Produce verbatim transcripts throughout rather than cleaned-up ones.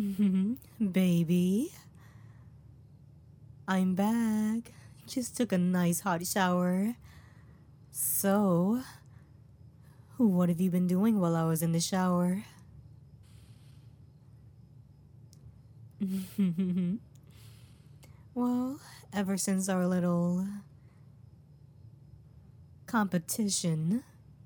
Baby, I'm back. Just took a nice hot shower. So, what have you been doing while I was in the shower? Well, ever since our little competition,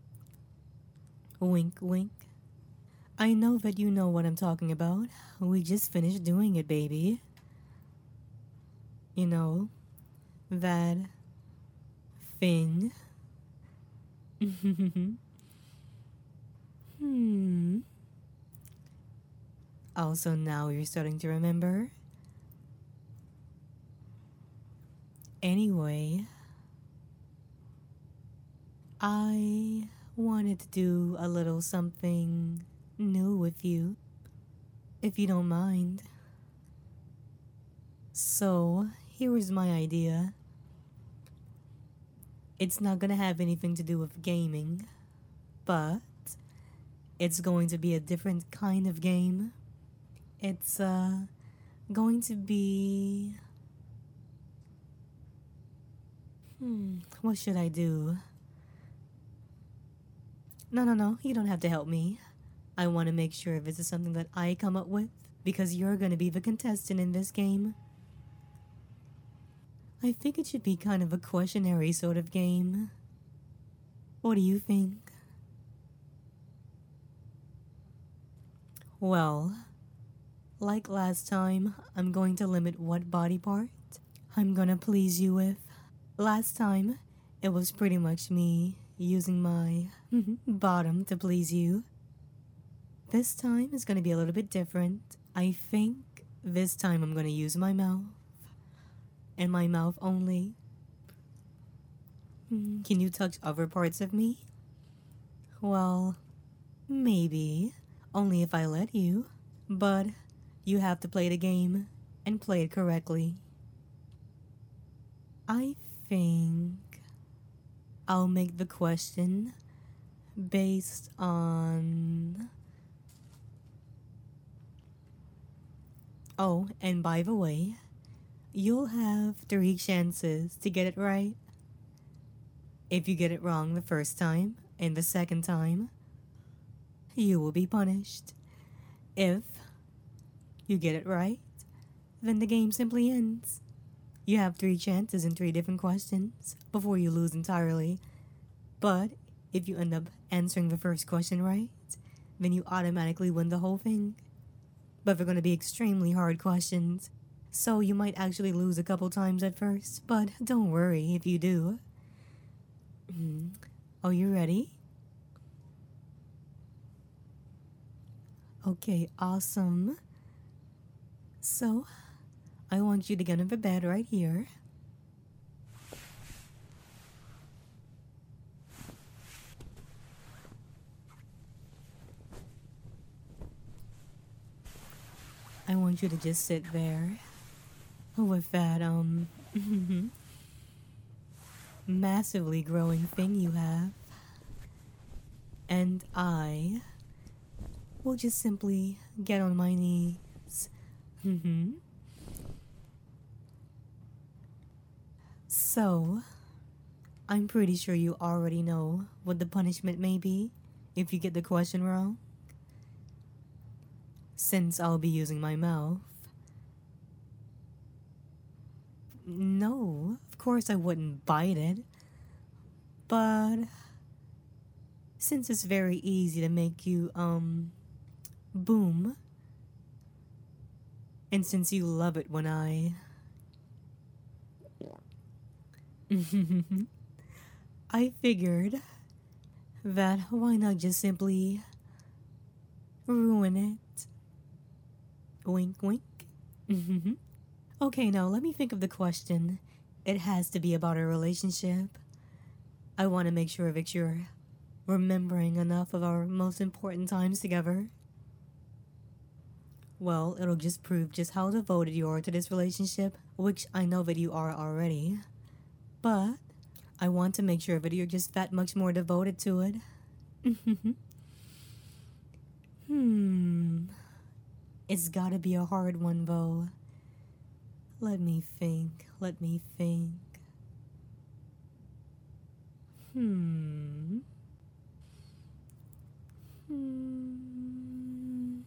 wink wink, I know that you know what I'm talking about. We just finished doing it, baby. You know, that thing. hmm. Also, now you're starting to remember. Anyway, I wanted to do a little something new with you, if you don't mind. So, here is my idea. It's not gonna have anything to do with gaming, but it's going to be a different kind of game. It's uh going to be hmm, what should I do? No, no, no, you don't have to help me. I want to make sure this is something that I come up with because you're going to be the contestant in this game. I think it should be kind of a questionary sort of game. What do you think? Well, like last time, I'm going to limit what body part I'm gonna please you with. Last time, it was pretty much me using my bottom to please you. This time is gonna be a little bit different. I think this time I'm gonna use my mouth and my mouth only. Mm, Can you touch other parts of me? Well, maybe. Only if I let you. But you have to play the game and play it correctly. I think I'll make the question based on. Oh, and by the way, you'll have three chances to get it right. If you get it wrong the first time and the second time, you will be punished. If you get it right, then the game simply ends. You have three chances and three different questions before you lose entirely. But if you end up answering the first question right, then you automatically win the whole thing. But they're going to be extremely hard questions, so you might actually lose a couple times at first, but don't worry if you do. Mm. Are you ready? Okay, awesome. So, I want you to get in the bed right here. I want you to just sit there with that, um, massively growing thing you have. And I will just simply get on my knees. Mm-hmm. So, I'm pretty sure you already know what the punishment may be if you get the question wrong. Since I'll be using my mouth. No, of course I wouldn't bite it. But since it's very easy to make you, um, boom, and since you love it when I. I figured that why not just simply ruin it? Wink, wink. Okay, now let me think of the question. It has to be about a relationship. I want to make sure that you're remembering enough of our most important times together. Well, it'll just prove just how devoted you are to this relationship, which I know that you are already. But I want to make sure that you're just that much more devoted to it. hmm. It's gotta be a hard one, though. Let me think. Let me think. Hmm. Hmm.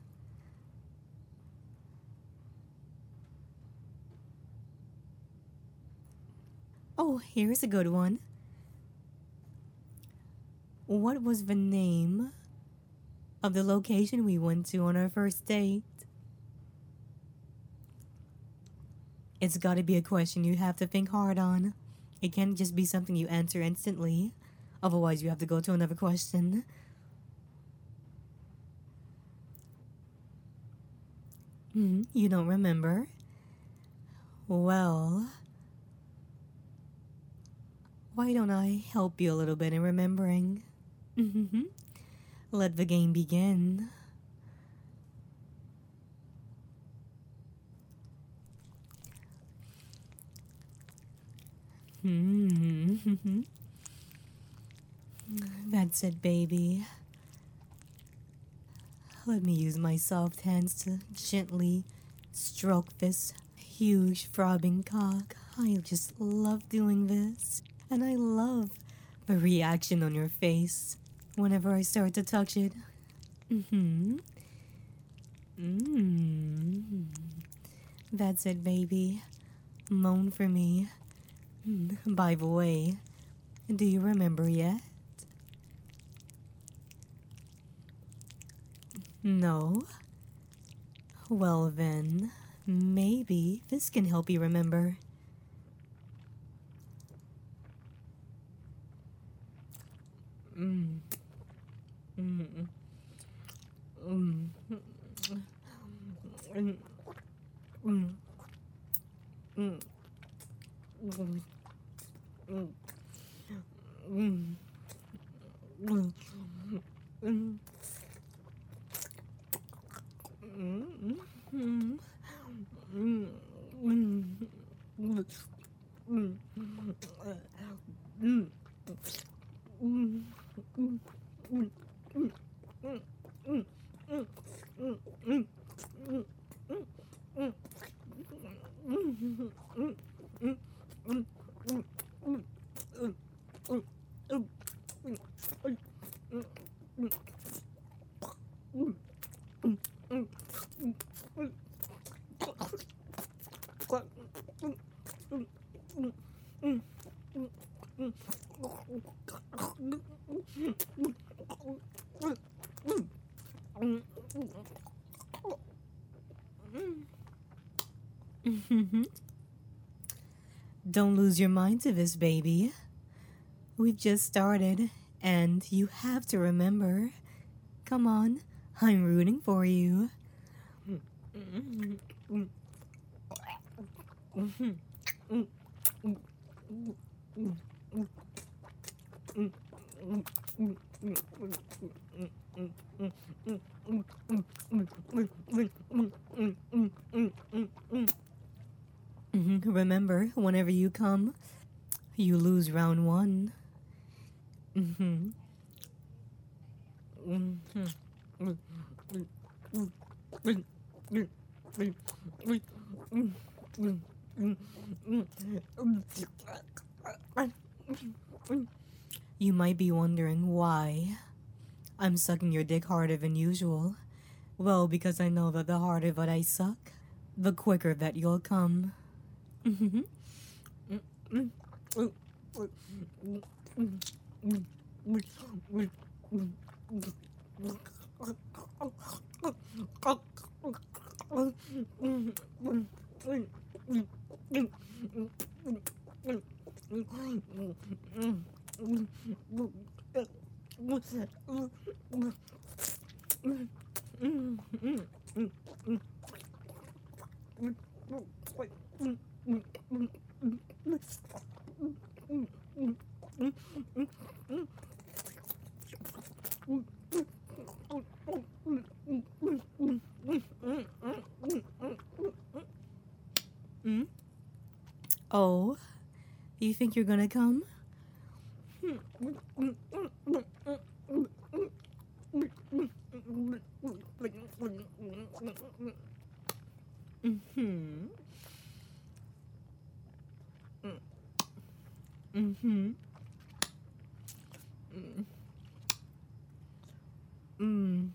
Oh, here's a good one. What was the name of the location we went to on our first date? It's gotta be a question you have to think hard on. It can't just be something you answer instantly. Otherwise, you have to go to another question. Hmm, you don't remember? Well, why don't I help you a little bit in remembering? Let the game begin. Hmm. That's it, baby. Let me use my soft hands to gently stroke this huge throbbing cock. I just love doing this. And I love the reaction on your face whenever I start to touch it. Mm-hmm. Mm-hmm. That's it, baby. Moan for me. Mm, by the way, do you remember yet? No? Well then, maybe this can help you remember. Mm. Mm. Mm. Mm. Mm. Mm. Mm. Mm. Mm. Mm. Mm. Mm. Mm. Mm. Mm. Mm. Mm. Mm. Don't lose your mind to this, baby. We've just started, and you have to remember. Come on, I'm rooting for you. Remember, whenever you come, you lose round one. Mm-hmm. You might be wondering why I'm sucking your dick harder than usual. Well, because I know that the harder that I suck, the quicker that you'll come. Oh, you think you're gonna come? Mm-hmm. Mm-hmm. Mm.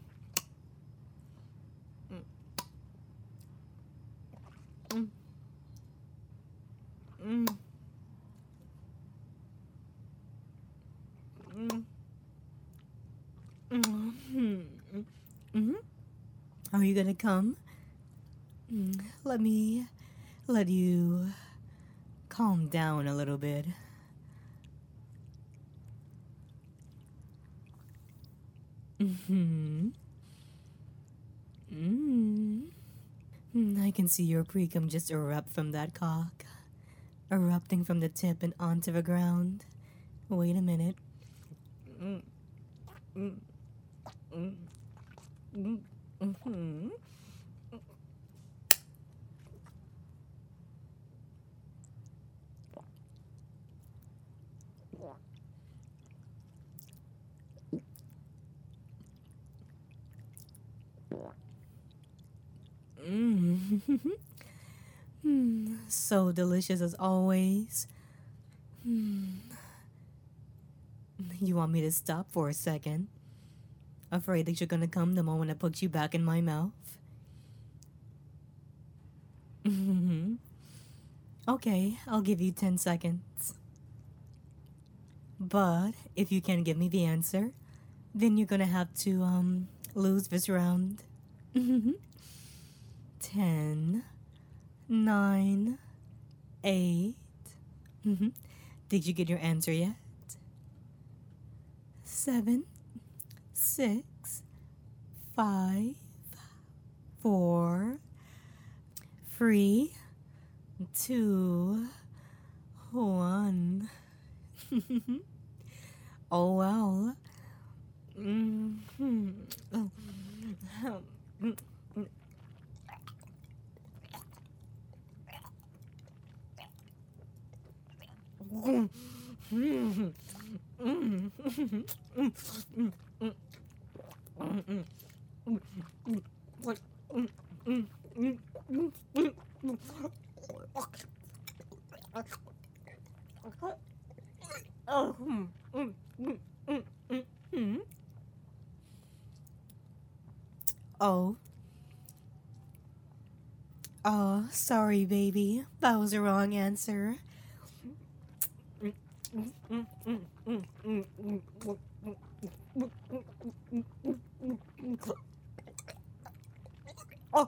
Mm. Mm. Mm. Mm. Mm. Are you gonna come? Mm. Let me let you calm down a little bit. Mm-hmm. Mm. Mm, I can see your precum just erupt from that cock, erupting from the tip and onto the ground. Wait a minute. Mm. Mm. Mm. Mm. Mm-hmm. Mm. Mm. So delicious as always. Mm. You want me to stop for a second? Afraid that you're gonna come the moment I put you back in my mouth? Mm-hmm. Okay, I'll give you ten seconds. But if you can't give me the answer, then you're gonna have to um lose this round. ten, nine, eight. Mm-hmm. Did you get your answer yet? seven, six, five, four, three, two, one. Oh well. Mm-hmm. Oh. Oh. Oh, sorry, baby. That was the wrong answer. Oh.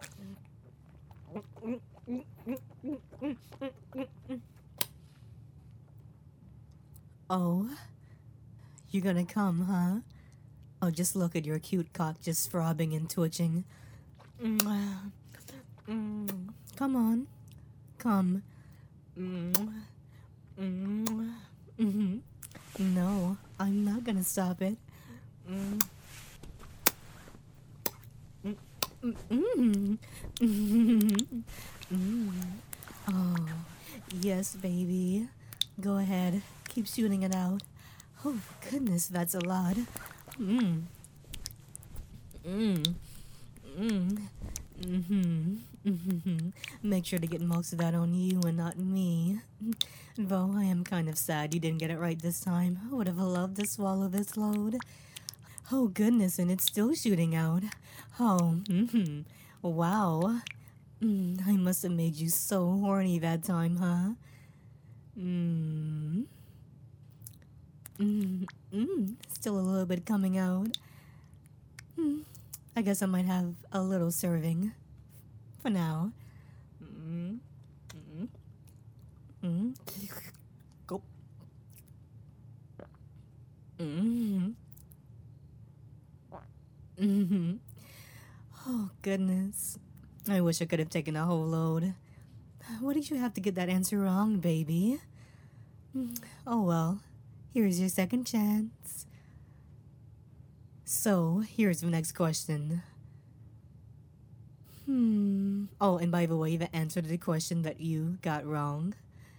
Oh, you're gonna come, huh? Oh, just look at your cute cock just throbbing and twitching. Mm. Mm. Come on. Come. Mm. Mm. Mm-hmm. No, I'm not gonna stop it. Mm. Mm. Mm. Mm. Oh, yes, baby. Go ahead. Keep shooting it out. Oh, goodness, that's a lot. Mm. Mm. Mm. Mm-hmm. Mm-hmm. Make sure to get most of that on you and not me. Though I am kind of sad you didn't get it right this time. I would have loved to swallow this load. Oh, goodness, and it's still shooting out. Oh, mm-hmm. Wow. Mm, I must have made you so horny that time, huh? Mm. Mm. Mm. Still a little bit coming out. Mm. I guess I might have a little serving for now. Mm. Mm. Mm. Go. Mm. Mm. Oh, goodness. I wish I could have taken a whole load. What did you have to get that answer wrong, baby? Mm. Oh well, here's your second chance. So, here's the next question. Hmm. Oh, and by the way, the answer to the question that you got wrong.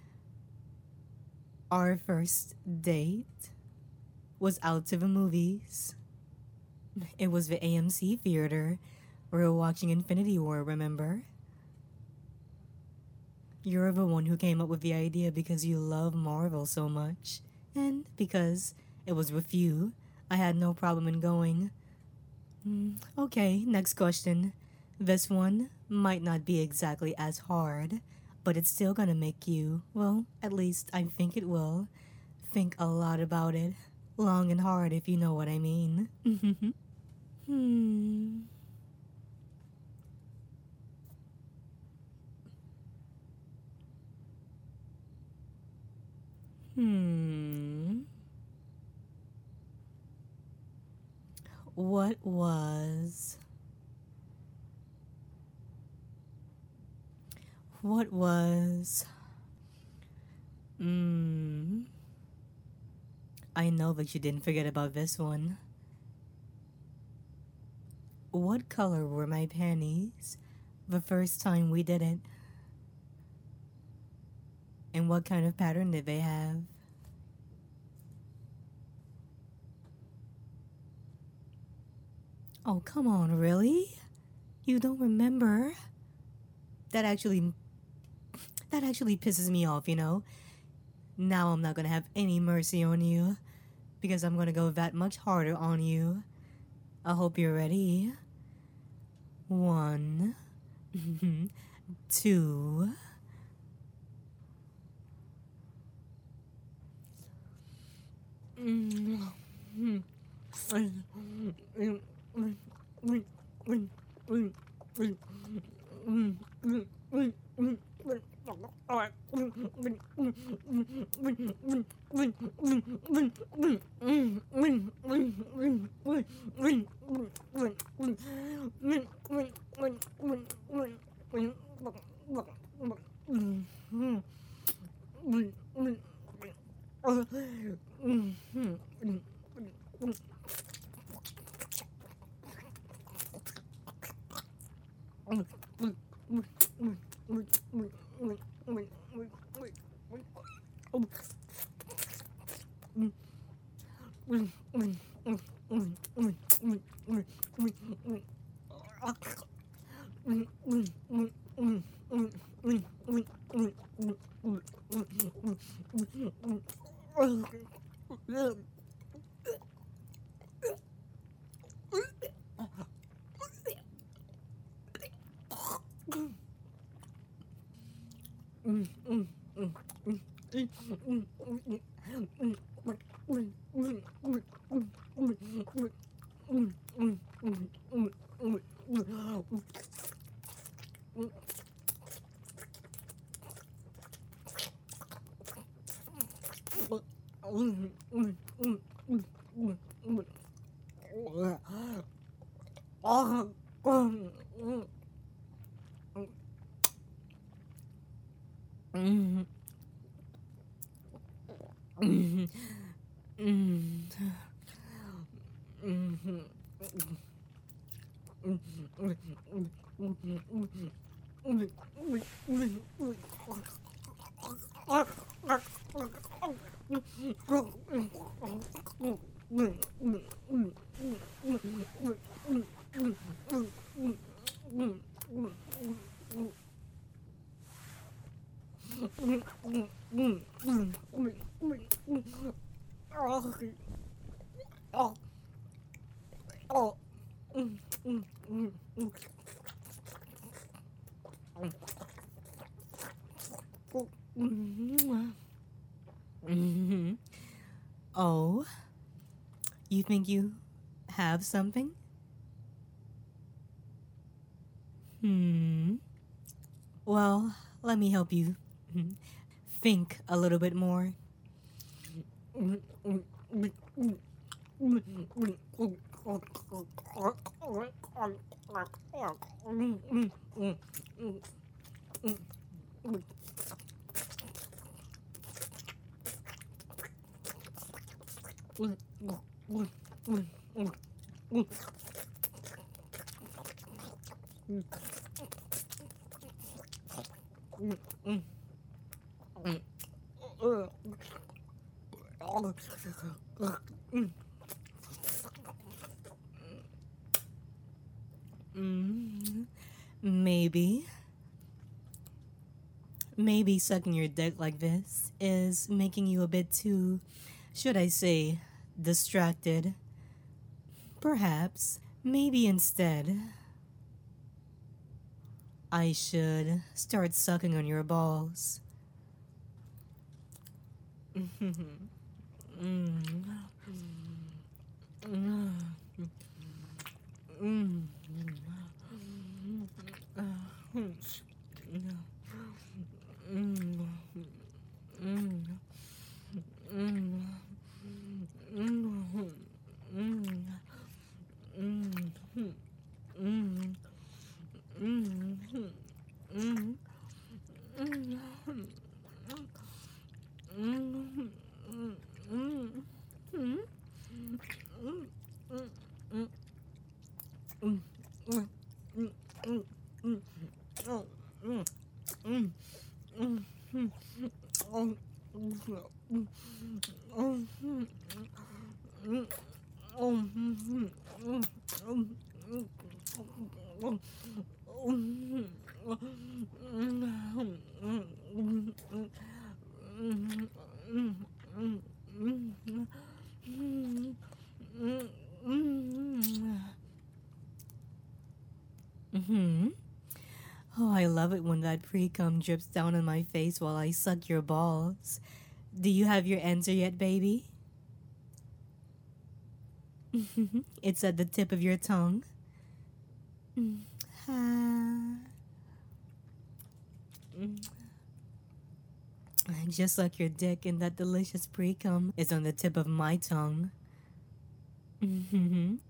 Our first date was out to the movies. It was the A M C theater. We're watching Infinity War, remember? You're the one who came up with the idea because you love Marvel so much. And because it was with you, I had no problem in going. Mm, okay, next question. This one might not be exactly as hard, but it's still gonna make you, well, at least I think it will, think a lot about it. Long and hard, if you know what I mean. hmm. Hmm. What was. What was. Hmm. I know that you didn't forget about this one. What color were my panties the first time we did it? And what kind of pattern did they have? Oh, come on, really? You don't remember? That actually that actually pisses me off, you know? Now I'm not gonna have any mercy on you because I'm gonna go that much harder on you. I hope you're ready. One, two. Oh, you think you have something? Hmm. Well, let me help you think a little bit more. maybe, maybe sucking your dick like this is making you a bit too, should I say, distracted. Perhaps, maybe instead, I should start sucking on your balls. Hmm. Oh, I love it when that pre cum drips down on my face while I suck your balls. Do you have your answer yet, baby? It's at the tip of your tongue. Ah. Just like your dick and that delicious pre cum is on the tip of my tongue. Mm-hmm.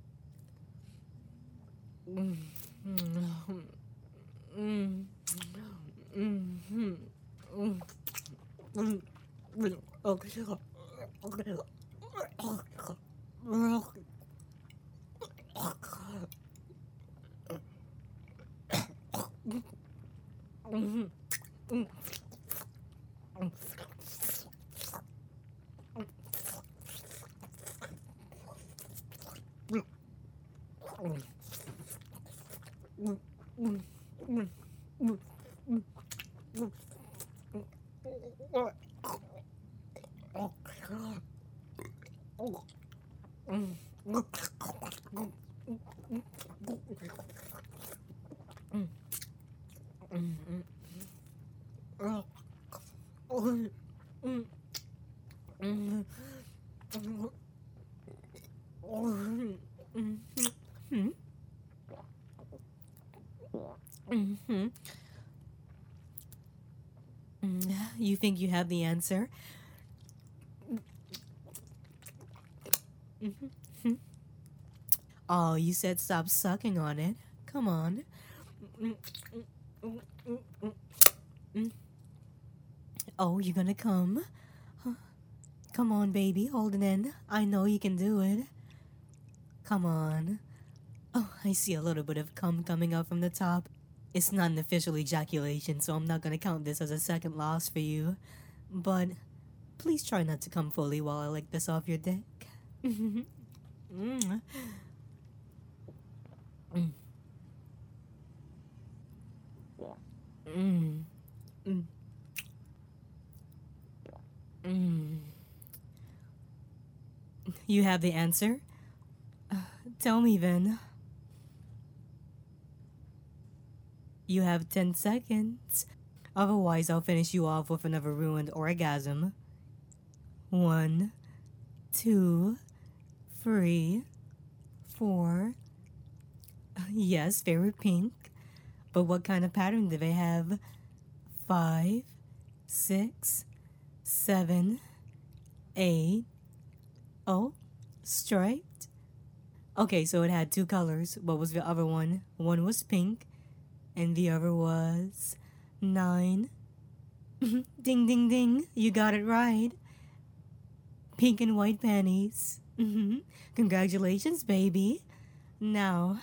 You think you have the answer? Oh, you said stop sucking on it. Come on. Oh, you're gonna come? Huh. Come on, baby, hold it in. I know you can do it. Come on. Oh, I see a little bit of cum coming out from the top. It's not an official ejaculation, so I'm not gonna count this as a second loss for you. But please try not to come fully while I lick this off your dick. mm. Mm. Mm. Mm. Mm. You have the answer? Uh, tell me then. You have ten seconds. Otherwise, I'll finish you off with another ruined orgasm. One, two, three, four. Yes, they were pink. But what kind of pattern do they have? Five, six, seven, eight. Oh, striped? Okay, so it had two colors. What was the other one? One was pink, and the other was nine. Ding, ding, ding. You got it right. Pink and white panties. Congratulations, baby. Now.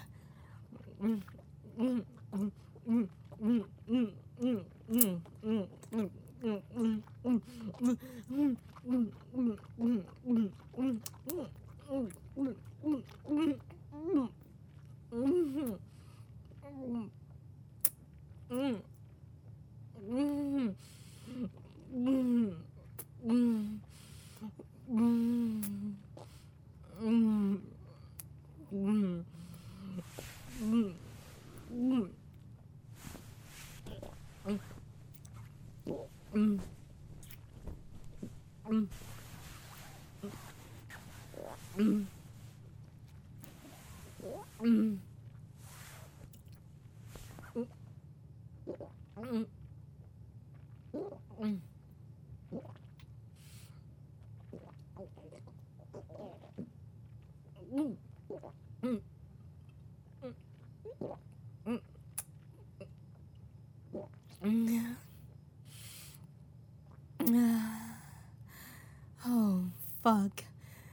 Oh, fuck.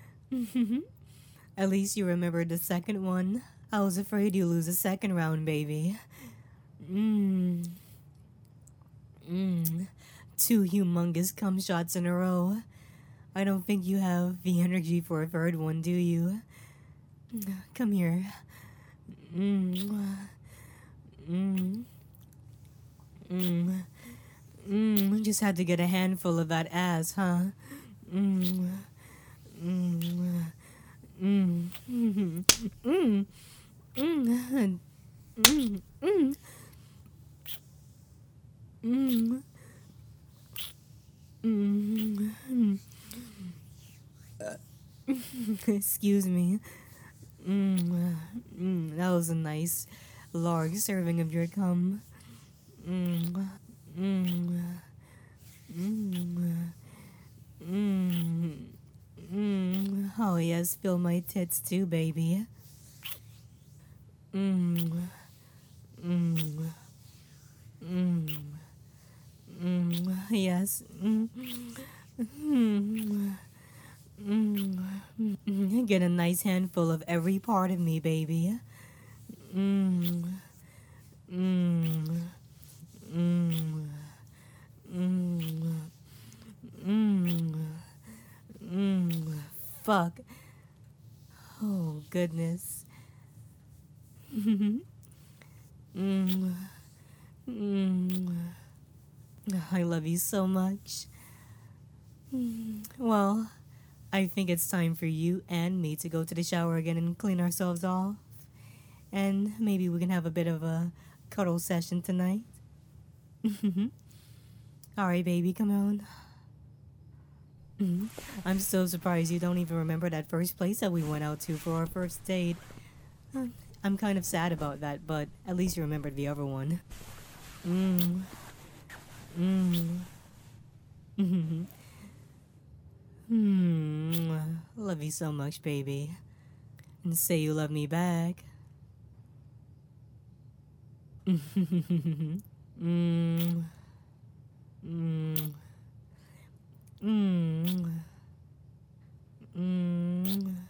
At least you remembered the second one. I was afraid you lose the second round, baby. Mmm. Mmm. Two humongous cum shots in a row. I don't think you have the energy for a third one, do you? Come here. Mmm. Mmm. Mmm. Mmm. Just had to get a handful of that ass, huh? Mmm. Mmm. Mmm. Mmm. Mmm. Mmm. Mmm. Mmm. Mmm. Excuse me. Mmm. Mmm. That was a nice large serving of your cum. Mmm. Mmm. Mmm. Mmm. Mmm. Oh yes, fill my tits too, baby. Mmm. Mmm. Mmm. Mmm. Yes. Mmm. Mmm. Mmm. Mmm. Get a nice handful of every part of me, baby. Mmm. Mmm. Mmm. Mmm. Mmm. Mmm. Fuck. Oh, goodness. Mmm. Mmm. I love you so much. Mm, Well, I think it's time for you and me to go to the shower again and clean ourselves off. And maybe we can have a bit of a cuddle session tonight. All right, baby, come on. Mhm. I'm so surprised you don't even remember that first place that we went out to for our first date. Um, I'm kind of sad about that, but at least you remembered the other one. Mmm. Mmm. Mmm. Mmm. Love you so much, baby. And say you love me back. Mmm. Mmm. Mmm. Mmm.